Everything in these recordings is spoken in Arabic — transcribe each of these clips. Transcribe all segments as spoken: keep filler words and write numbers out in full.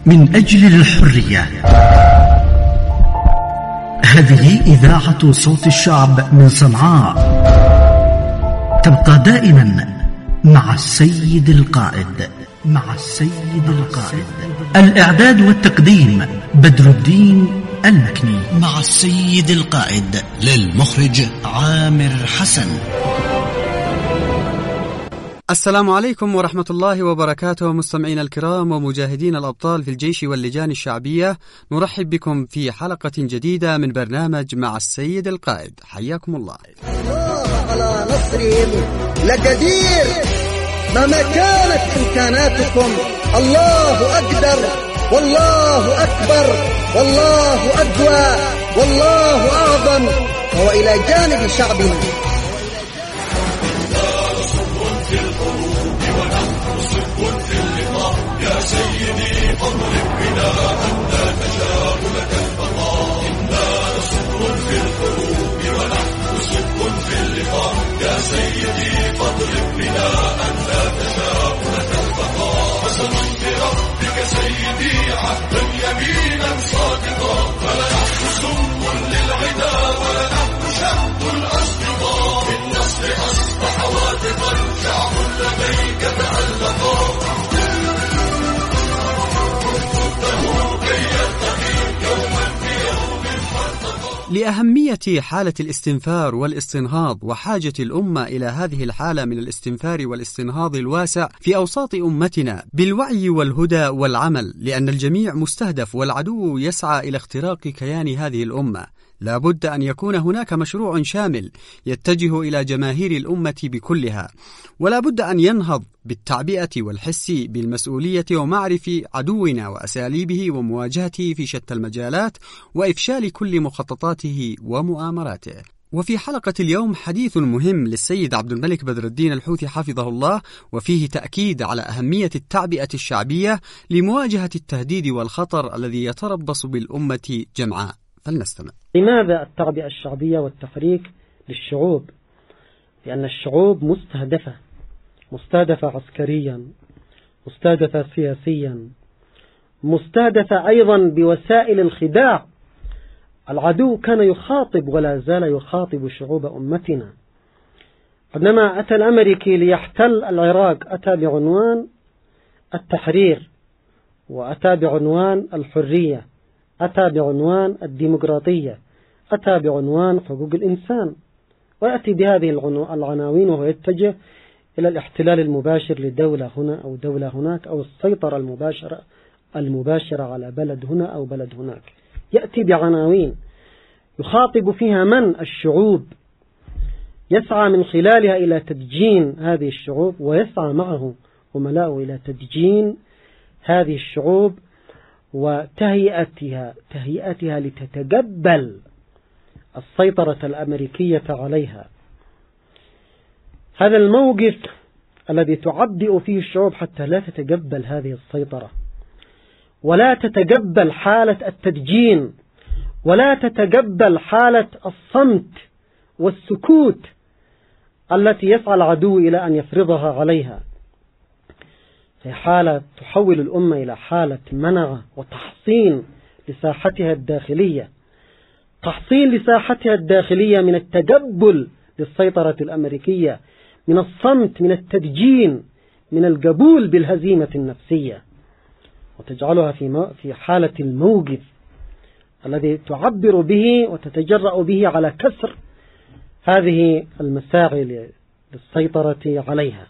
من أجل الحرية. هذه إذاعة صوت الشعب من صنعاء، تبقى دائما مع السيد القائد. مع السيد القائد. الإعداد والتقديم بدر الدين المكني. مع السيد القائد للمخرج عامر حسن. السلام عليكم ورحمة الله وبركاته، مستمعين الكرام ومجاهدين الأبطال في الجيش واللجان الشعبية، نرحب بكم في حلقة جديدة من برنامج مع السيد القائد. حياكم الله. الله على نصرهم لقدير، مهما كانت إمكاناتكم الله أقدر والله أكبر والله أقوى والله أعظم، وهو إلى جانب شعبنا. يا سيدي فاضرب بنا حتى تشاء لك البقاء، إنا صبر في الحروب ونحن صدق في اللقاء. يا سيدي فاضرب بنا حتى تشاء لك البقاء. قسما بربك سيدي عهدا يمينا صادقا، فلنحن سم للعدا ولنحن شد الأصدقاء. بالنصر أصبح واثقا شعب لديك تألقا. لأهمية حالة الاستنفار والاستنهاض وحاجة الأمة إلى هذه الحالة من الاستنفار والاستنهاض الواسع في أوساط أمتنا بالوعي والهدى والعمل، لأن الجميع مستهدف والعدو يسعى إلى اختراق كيان هذه الأمة. لا بد أن يكون هناك مشروع شامل يتجه إلى جماهير الأمة بكلها، ولا بد أن ينهض بالتعبئة والحس بالمسؤولية ومعرفة عدونا وأساليبه ومواجهته في شتى المجالات وإفشال كل مخططاته ومؤامراته. وفي حلقة اليوم حديث مهم للسيد عبد الملك بدر الدين الحوثي حفظه الله، وفيه تأكيد على أهمية التعبئة الشعبية لمواجهة التهديد والخطر الذي يتربص بالأمة جمعاء. فلنستمع. لماذا التعبئة الشعبية والتحريك للشعوب؟ لأن الشعوب مستهدفة، مستهدفة عسكريا، مستهدفة سياسيا، مستهدفة أيضا بوسائل الخداع. العدو كان يخاطب ولا زال يخاطب شعوب أمتنا. عندما أتى الأمريكي ليحتل العراق أتى بعنوان التحرير، وأتى بعنوان الحرية، أتى بعنوان الديمقراطية، أتى بعنوان حقوق الإنسان، ويأتي بهذه العناوين وهو يتجه إلى الاحتلال المباشر لدولة هنا أو دولة هناك، أو السيطرة المباشرة المباشرة على بلد هنا أو بلد هناك. يأتي بعناوين يخاطب فيها من؟ الشعوب، يسعى من خلالها إلى تدجين هذه الشعوب، ويسعى معه وملأه إلى تدجين هذه الشعوب وتهيئتها تهيئتها لتتقبل السيطرة الأمريكية عليها. هذا الموقف الذي تعبئ فيه الشعوب حتى لا تتقبل هذه السيطرة، ولا تتقبل حالة التدجين، ولا تتقبل حالة الصمت والسكوت التي يسعى العدو إلى أن يفرضها عليها. في حالة تحول الأمة إلى حالة منع وتحصين لساحتها الداخلية، تحصين لساحتها الداخلية من التقبل للسيطرة الأمريكية، من الصمت، من التدجين، من القبول بالهزيمة النفسية، وتجعلها في في حالة الموقف الذي تعبر به وتتجرأ به على كسر هذه المساعي للسيطرة عليها.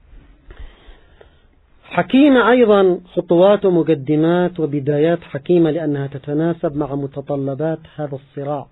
حكيمة أيضا خطوات ومقدمات وبدايات حكيمة، لأنها تتناسب مع متطلبات هذا الصراع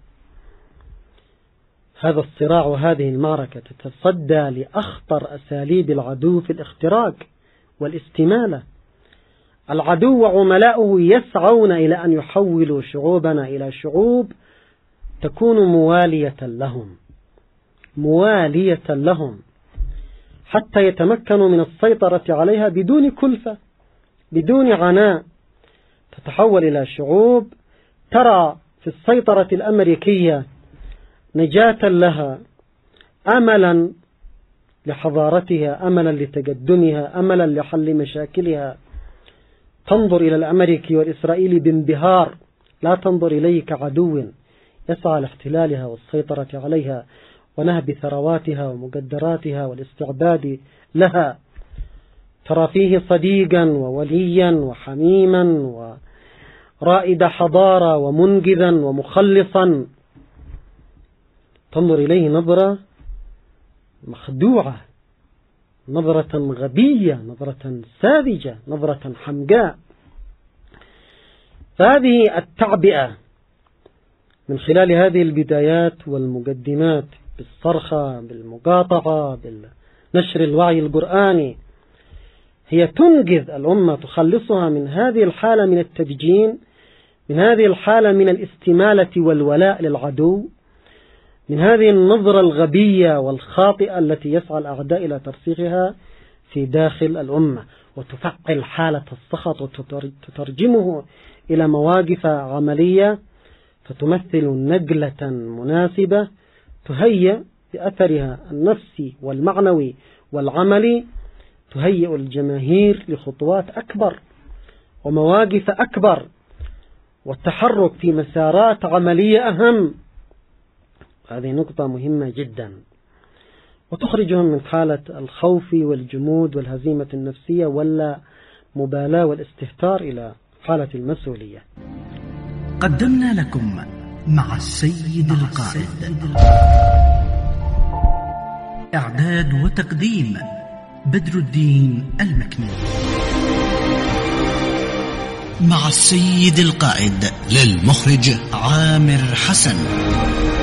هذا الصراع وهذه المعركة. تتصدى لأخطر أساليب العدو في الاختراق والاستمالة. العدو وعملاؤه يسعون إلى أن يحولوا شعوبنا إلى شعوب تكون موالية لهم موالية لهم حتى يتمكنوا من السيطرة عليها بدون كلفة، بدون عناء. تتحول إلى شعوب ترى في السيطرة الأمريكية نجاة لها، أملا لحضارتها، أملا لتقدمها، أملا لحل مشاكلها، تنظر إلى الأمريكي والإسرائيلي بانبهار، لا تنظر إليه كعدو يسعى لاحتلالها والسيطرة عليها ونهب ثرواتها ومقدراتها والاستعباد لها. ترى فيه صديقا ووليا وحميما ورائد حضارة ومنقذا ومخلصا. تنظر إليه نظرة مخدوعة، نظرة غبية، نظرة ساذجة، نظرة حمقاء. فهذه التعبئة من خلال هذه البدايات والمقدمات بالصرخة، بالمقاطعة، بالنشر الوعي القرآني، هي تنقذ الأمة، تخلصها من هذه الحالة من التدجين، من هذه الحالة من الاستمالة والولاء للعدو، من هذه النظرة الغبية والخاطئة التي يسعى الأعداء إلى ترسيخها في داخل الأمة، وتفعل حالة السخط وتترجمه إلى مواقف عملية فتمثل نقلة مناسبة تهيئ بأثرها النفسي والمعنوي والعملي، تهيئ الجماهير لخطوات أكبر ومواقف أكبر والتحرك في مسارات عملية أهم. هذه نقطة مهمة جدا، وتخرجهم من حالة الخوف والجمود والهزيمة النفسية ولا مبالاة والاستهتار إلى حالة المسؤولية. قدمنا لكم مع السيد القائد. إعداد وتقديم بدر الدين المكنون. مع السيد القائد، للمخرج عامر حسن.